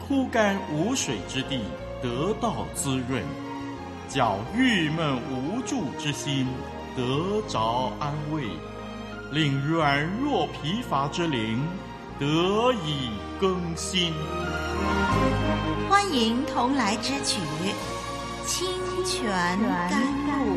枯干无水之地得到滋润，叫郁闷无助之心得着安慰，令软弱疲乏之灵得以更新。 欢迎同来之曲《清泉甘露》。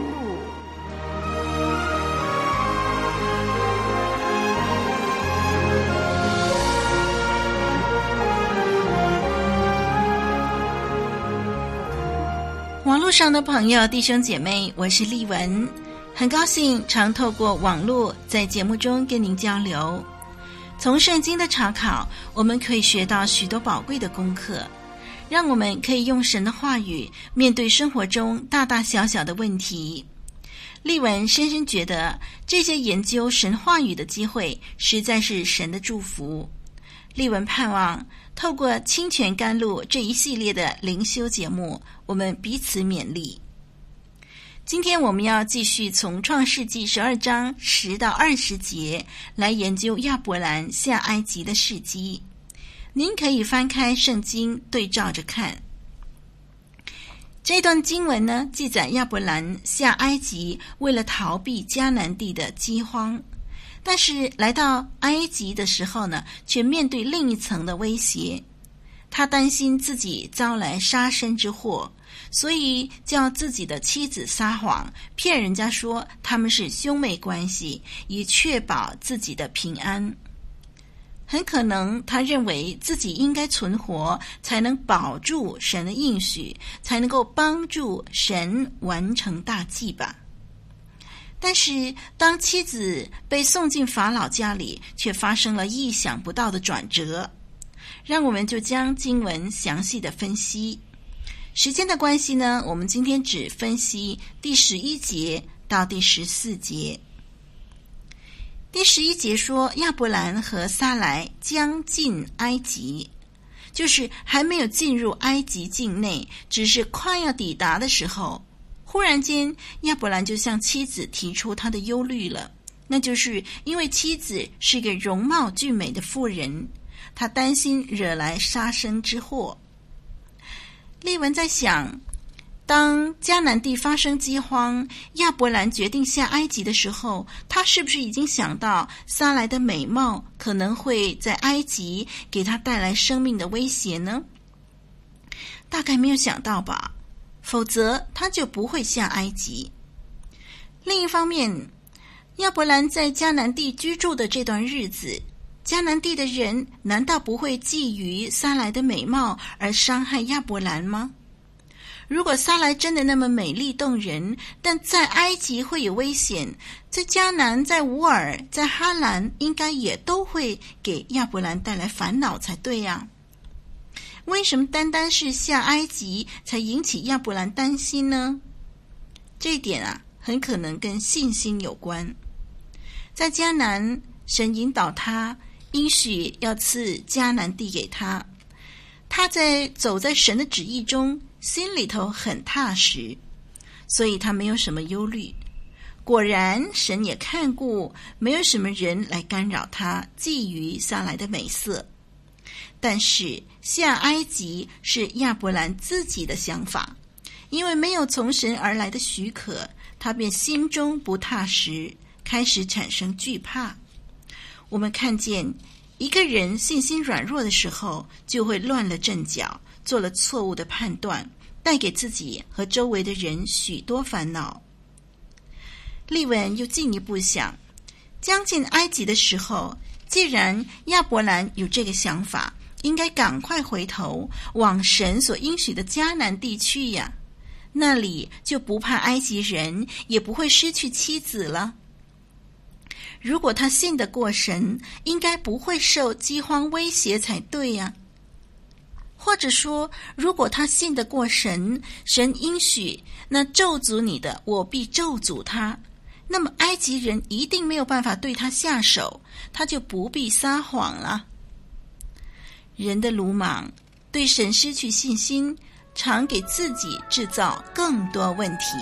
网络上的朋友、弟兄姐妹，我是丽文，很高兴常透过网络在节目中跟您交流。从圣经的查考，我们可以学到许多宝贵的功课，让我们可以用神的话语面对生活中大大小小的问题。丽文深深觉得，这些研究神话语的机会实在是神的祝福。丽文盼望透过清泉甘露这一系列的灵修节目，我们彼此勉励。今天我们要继续从创世纪12章10到20节来研究亚伯兰下埃及的事迹。您可以翻开圣经对照着看。这段经文呢，记载亚伯兰下埃及为了逃避迦南地的饥荒，但是来到埃及的时候呢，却面对另一层的威胁。他担心自己遭来杀身之祸，所以叫自己的妻子撒谎，骗人家说他们是兄妹关系，以确保自己的平安。很可能他认为自己应该存活，才能保住神的应许，才能够帮助神完成大计吧。但是当妻子被送进法老家里，却发生了意想不到的转折。让我们就将经文详细的分析。时间的关系呢，我们今天只分析第11节到第14节。第11节说，亚伯兰和撒来将进埃及，就是还没有进入埃及境内，只是快要抵达的时候，忽然间亚伯兰就向妻子提出他的忧虑了，那就是因为妻子是一个容貌俊美的妇人，他担心惹来杀身之祸。丽文在想，当迦南地发生饥荒，亚伯兰决定下埃及的时候，他是不是已经想到撒来的美貌可能会在埃及给他带来生命的威胁呢？大概没有想到吧，否则他就不会下埃及。另一方面，亚伯兰在迦南地居住的这段日子，迦南地的人难道不会觊觎撒来的美貌而伤害亚伯兰吗？如果撒来真的那么美丽动人，但在埃及会有危险，在迦南、在乌尔、在哈兰应该也都会给亚伯兰带来烦恼才对呀。为什么单单是下埃及才引起亚伯兰担心呢？这一点啊，很可能跟信心有关。在迦南，神引导他，应许要赐迦南地给他，他在走在神的旨意中，心里头很踏实，所以他没有什么忧虑。果然神也看顾，没有什么人来干扰他觊觎撒来的美色。但是下埃及是亚伯兰自己的想法，因为没有从神而来的许可，他便心中不踏实，开始产生惧怕。我们看见一个人信心软弱的时候，就会乱了阵脚，做了错误的判断，带给自己和周围的人许多烦恼。利文又进一步想，将近埃及的时候，既然亚伯兰有这个想法，应该赶快回头往神所应许的迦南地去呀，那里就不怕埃及人，也不会失去妻子了。如果他信得过神，应该不会受饥荒威胁才对呀。或者说，如果他信得过神，神应许那咒诅你的，我必咒诅他，那么埃及人一定没有办法对他下手，他就不必撒谎了。人的鲁莽，对神失去信心，常给自己制造更多问题。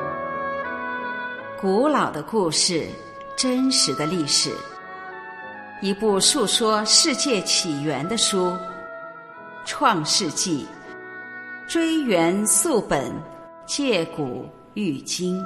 古老的故事，真实的历史， 一部述说世界起源的书，《创世纪》，追源溯本，借古喻今。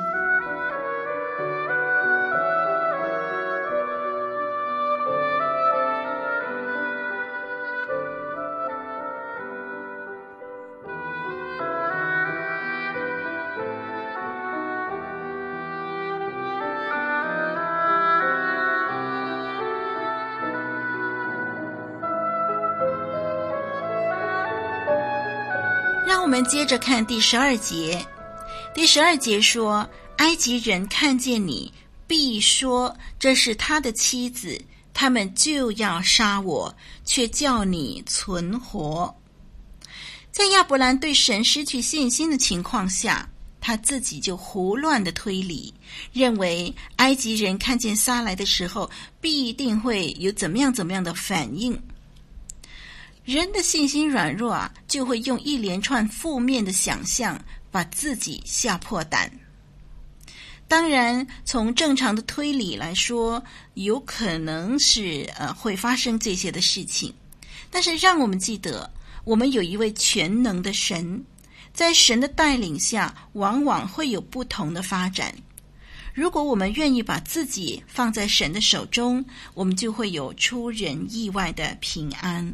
让我们接着看第12节。第12节说，埃及人看见你，必说这是他的妻子，他们就要杀我，却叫你存活。在亚伯兰对神失去信心的情况下，他自己就胡乱的推理，认为埃及人看见撒来的时候，必定会有怎么样的反应。人的信心软弱就会用一连串负面的想象把自己吓破胆。当然，从正常的推理来说，有可能是会发生这些的事情。但是让我们记得，我们有一位全能的神，在神的带领下，往往会有不同的发展。如果我们愿意把自己放在神的手中，我们就会有出人意外的平安。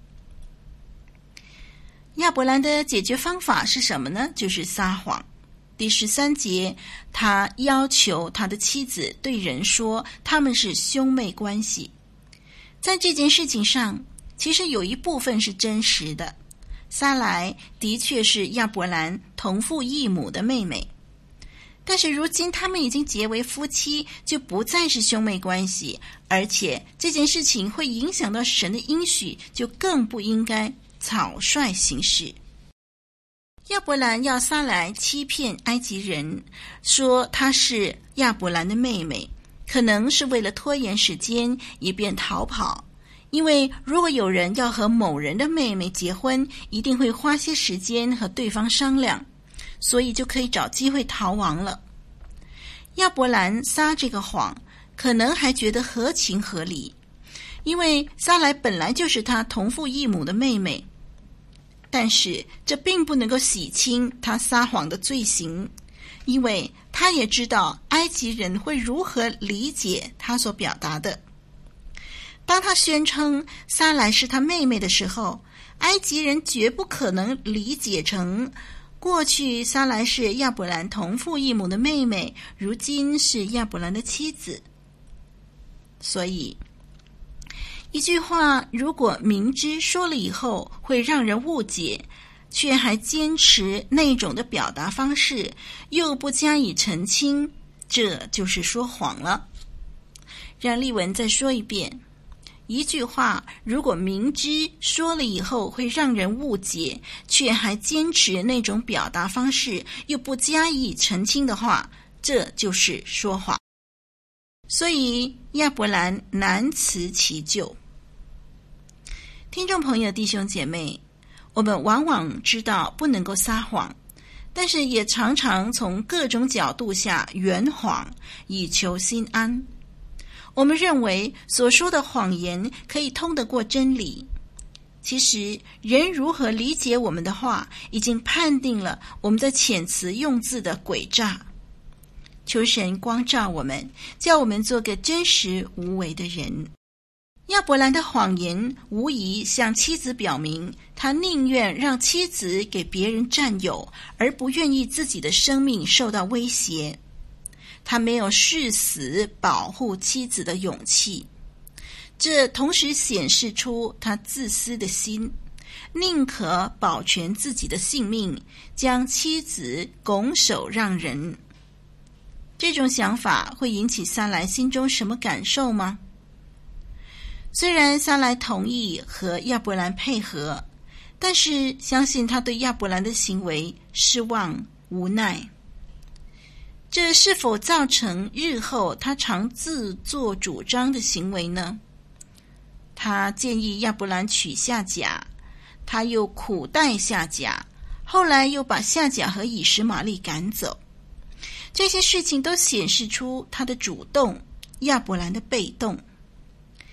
亚伯兰的解决方法是什么呢？就是撒谎。第13节，他要求他的妻子对人说他们是兄妹关系。在这件事情上，其实有一部分是真实的。撒来的确是亚伯兰同父异母的妹妹，但是如今他们已经结为夫妻，就不再是兄妹关系，而且这件事情会影响到神的应许，就更不应该草率行事。亚伯兰要撒来欺骗埃及人，说她是亚伯兰的妹妹，可能是为了拖延时间，以便逃跑。因为如果有人要和某人的妹妹结婚，一定会花些时间和对方商量，所以就可以找机会逃亡了。亚伯兰撒这个谎，可能还觉得合情合理，因为撒来本来就是他同父异母的妹妹。但是这并不能够洗清他撒谎的罪行，因为他也知道埃及人会如何理解他所表达的。当他宣称撒来是他妹妹的时候，埃及人绝不可能理解成过去撒来是亚伯兰同父异母的妹妹，如今是亚伯兰的妻子。所以一句话如果明知说了以后会让人误解，却还坚持那种的表达方式，又不加以澄清，这就是说谎了。让丽文再说一遍，一句话如果明知说了以后会让人误解，却还坚持那种表达方式，又不加以澄清的话，这就是说谎。所以亚伯兰难辞其咎。听众朋友、弟兄姐妹，我们往往知道不能够撒谎，但是也常常从各种角度下圆谎，以求心安。我们认为所说的谎言可以通得过真理，其实人如何理解我们的话，已经判定了我们的遣词用字的诡诈。求神光照我们，叫我们做个真实无为的人。亚伯兰的谎言无疑向妻子表明，他宁愿让妻子给别人占有，而不愿意自己的生命受到威胁。他没有誓死保护妻子的勇气，这同时显示出他自私的心，宁可保全自己的性命，将妻子拱手让人。这种想法会引起撒来心中什么感受吗？虽然撒来同意和亚伯兰配合，但是相信他对亚伯兰的行为失望无奈。这是否造成日后他常自作主张的行为呢？他建议亚伯兰娶夏甲，他又苦待夏甲，后来又把夏甲和以实玛利赶走。这些事情都显示出他的主动，亚伯兰的被动。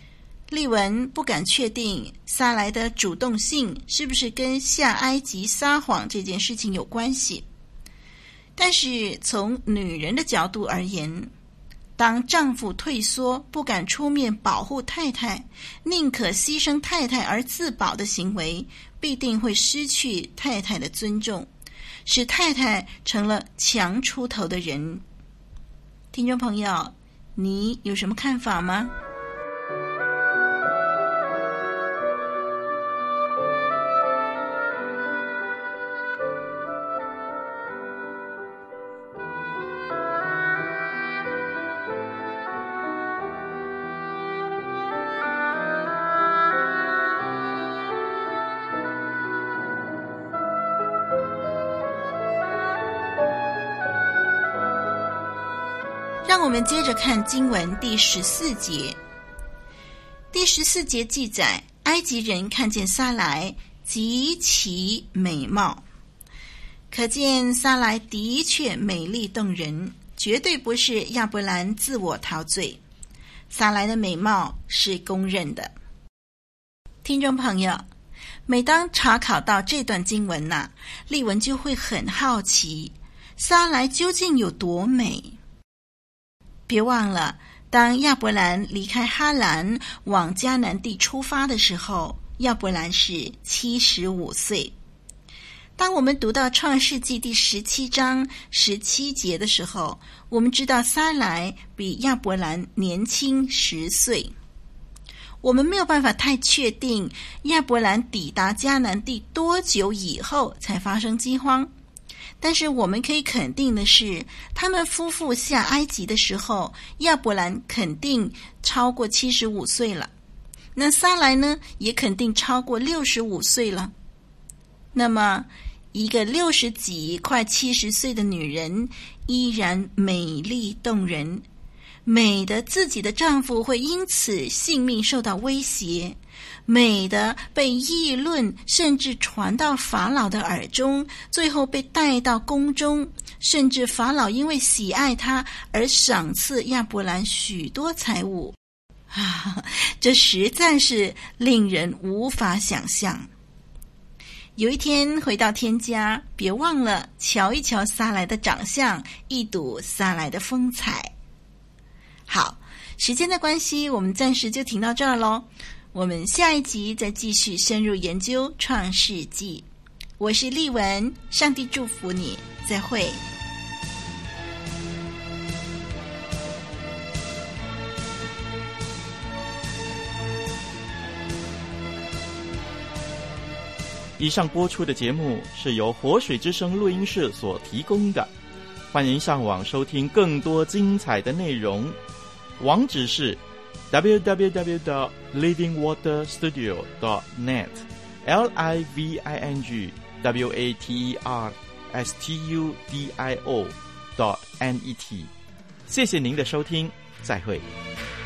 丽文不敢确定撒莱的主动性是不是跟下埃及撒谎这件事情有关系，但是从女人的角度而言，当丈夫退缩不敢出面保护太太，宁可牺牲太太而自保的行为，必定会失去太太的尊重，使太太成了强出头的人。听众朋友，你有什么看法吗？让我们接着看经文第14节。第14节记载，埃及人看见撒莱极其美貌，可见撒莱的确美丽动人，绝对不是亚伯兰自我陶醉，撒莱的美貌是公认的。听众朋友，每当查考到这段经文丽文就会很好奇，撒莱究竟有多美？别忘了，当亚伯兰离开哈兰往迦南地出发的时候，亚伯兰是75岁。当我们读到创世纪第17章17节的时候，我们知道撒莱比亚伯兰年轻10岁。我们没有办法太确定亚伯兰抵达迦南地多久以后才发生饥荒，但是我们可以肯定的是，他们夫妇下埃及的时候，亚伯兰肯定超过75岁了，那撒莱呢，也肯定超过65岁了。那么一个60几快70岁的女人依然美丽动人，美的自己的丈夫会因此性命受到威胁，美的被议论，甚至传到法老的耳中，最后被带到宫中，甚至法老因为喜爱她而赏赐亚伯兰许多财物。这实在是令人无法想象。有一天回到天家，别忘了瞧一瞧撒莱的长相，一睹撒莱的风采。好，时间的关系，我们暂时就停到这儿咯。我们下一集再继续深入研究创世纪。我是丽文，上帝祝福你，再会。 以上播出的节目是由活水之声录音室所提供的，欢迎上网收听更多精彩的内容，网址是www.livingwaterstudio.net livingwaterstudio.net。 谢谢您的收听，再会。